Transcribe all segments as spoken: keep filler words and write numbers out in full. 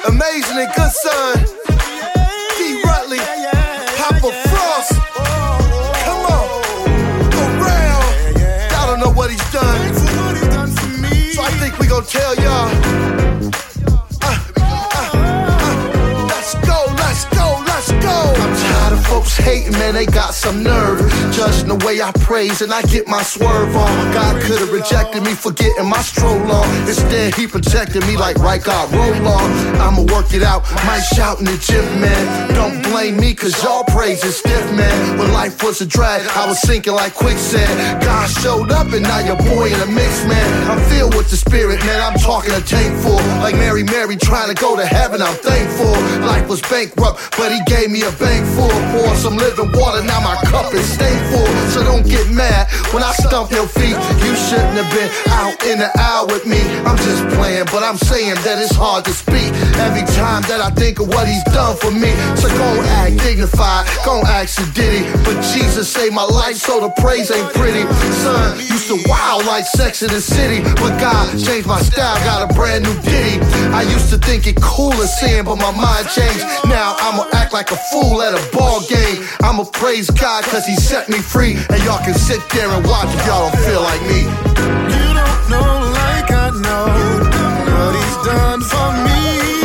Amazing and Good Son, D. Rutley, Papa Frost. Come on, around. Y'all don't know what he's done, so I think we gon' tell y'all. Uh, uh, uh, let's go, let's go, let's go. I'm tired of folks hating, man, they got some nerve. Judging the way I praise and I get my swerve on. God could've rejected me for getting my stroll on. Instead, he protected me like right God, roll on. I'ma work it out, might shout in the gym, man. Don't blame me, cause y'all praise is stiff, man. When life was a drag, I was sinking like quicksand. God showed up and now your boy in a mix, man. I'm filled with the spirit, man, I'm talking a tank full. Like Mary Mary trying to go to heaven, I'm thankful. Life was bankrupt, but he gave me a bank full. Pour some living water, now my cup is thankful. So don't get mad when I stump your feet. You shouldn't have been out in the aisle with me. I'm just playing, but I'm saying that it's hard to speak every time that I think of what he's done for me. So gon' act dignified, gon' act so diddy. But Jesus saved my life, so the praise ain't pretty. Son, used to wild like Sex in the City, but God changed my style, got a brand new ditty. I used to think it cool as sin, but my mind changed. Now I'ma act like a fool at a ball game. I'ma praise God cause he set me free. And y'all can sit there and watch if y'all don't feel like me. You don't know like I know what he's done for me.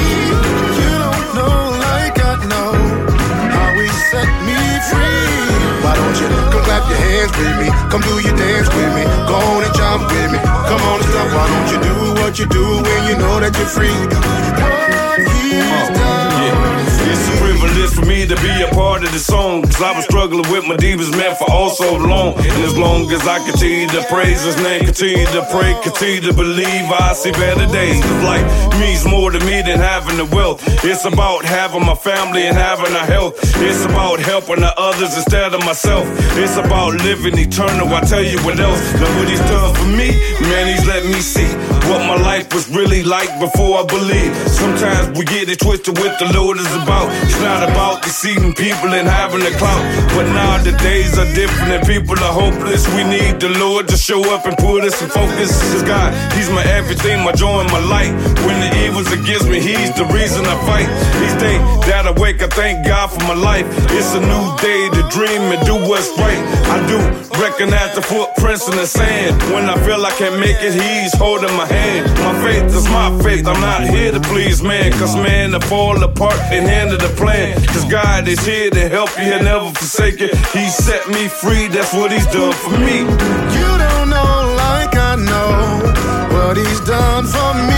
You don't know like I know how he set me free. Why don't you come clap your hands with me? Come do your dance with me. Go on and jump with me. Come on and stop. Why don't you do what you do when you know that you're free? What he's done. It's a privilege for me to be a part of this song, cause I was struggling with my demons, man, for all so long. And as long as I continue to praise his name, continue to pray, continue to believe, I see better days. Cause life means more to me than having the wealth. It's about having my family and having a health. It's about helping the others instead of myself. It's about living eternal, I tell you what else. Now what he's done for me, man, he's let me see what my life was really like before I believed. Sometimes we get it twisted with the Lord is about. It's not about deceiving people and having a clout. But now the days are different and people are hopeless. We need the Lord to show up and put us in focus. Cause God, he's my everything, my joy and my light. When the evil's against me, he's the reason I fight. Each day that I wake, I thank God for my life. It's a new day to dream and do what's right. I do recognize the footprints in the sand. When I feel I can't make it, he's holding my hand. My faith is my faith, I'm not here to please man. Cause man, to fall apart and hand of the plan. Cause God is here to help you, he'll never forsake you. He set me free, that's what he's done for me. You don't know like I know what he's done for me.